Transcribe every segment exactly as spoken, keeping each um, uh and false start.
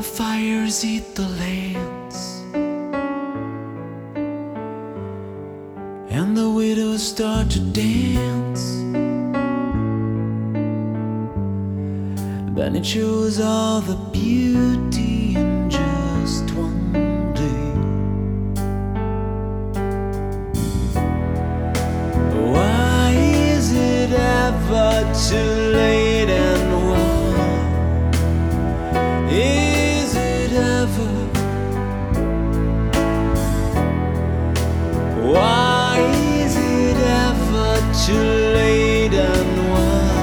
the fires eat the lands, and the widows start to dance, then it shows all the beauty in just one day. Why is it ever too late, and why is it ever? Why is it ever too late, and why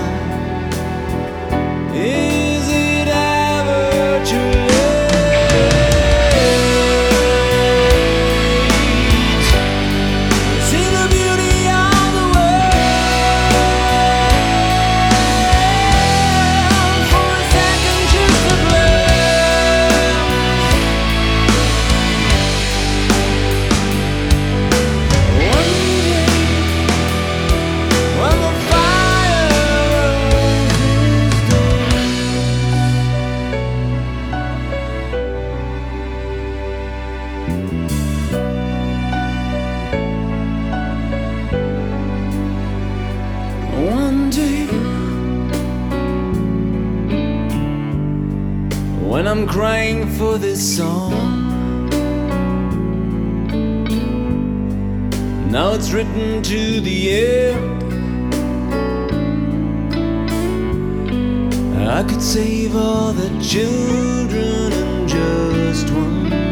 is it ever too late? See the beauty of the world for a second, just a glance. One day, when the fire roses dance, one day, when I'm crying for this song, now it's written to the end. I could save all the children in just one